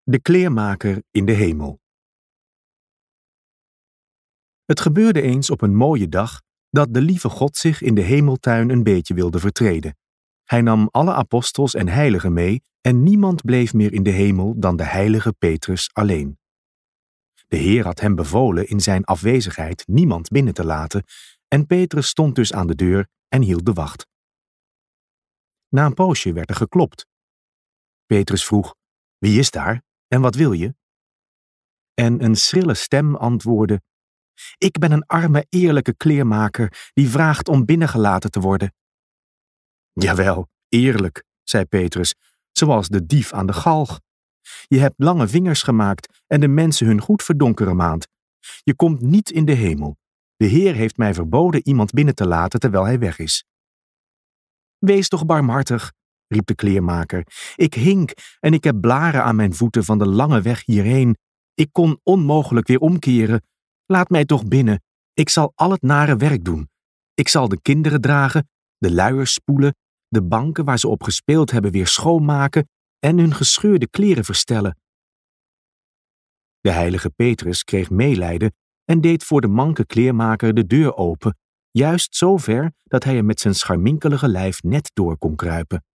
De kleermaker in de hemel. Het gebeurde eens op een mooie dag dat de lieve God zich in de hemeltuin een beetje wilde vertreden. Hij nam alle apostels en heiligen mee en niemand bleef meer in de hemel dan de heilige Petrus alleen. De Heer had hem bevolen in zijn afwezigheid niemand binnen te laten en Petrus stond dus aan de deur en hield de wacht. Na een poosje werd er geklopt. Petrus vroeg: "Wie is daar en wat wil je?" En een schrille stem antwoordde: "Ik ben een arme, eerlijke kleermaker die vraagt om binnengelaten te worden." "Jawel, eerlijk," zei Petrus, "zoals de dief aan de galg. Je hebt lange vingers gemaakt en de mensen hun goed verdonkeren maand. Je komt niet in de hemel. De Heer heeft mij verboden iemand binnen te laten terwijl hij weg is." "Wees toch barmhartig," riep de kleermaker. "Ik hink en ik heb blaren aan mijn voeten van de lange weg hierheen. Ik kon onmogelijk weer omkeren. Laat mij toch binnen. Ik zal al het nare werk doen. Ik zal de kinderen dragen, de luiers spoelen, de banken waar ze op gespeeld hebben weer schoonmaken en hun gescheurde kleren verstellen." De heilige Petrus kreeg meelijden en deed voor de manke kleermaker de deur open, juist zo ver dat hij er met zijn scharminkelige lijf net door kon kruipen.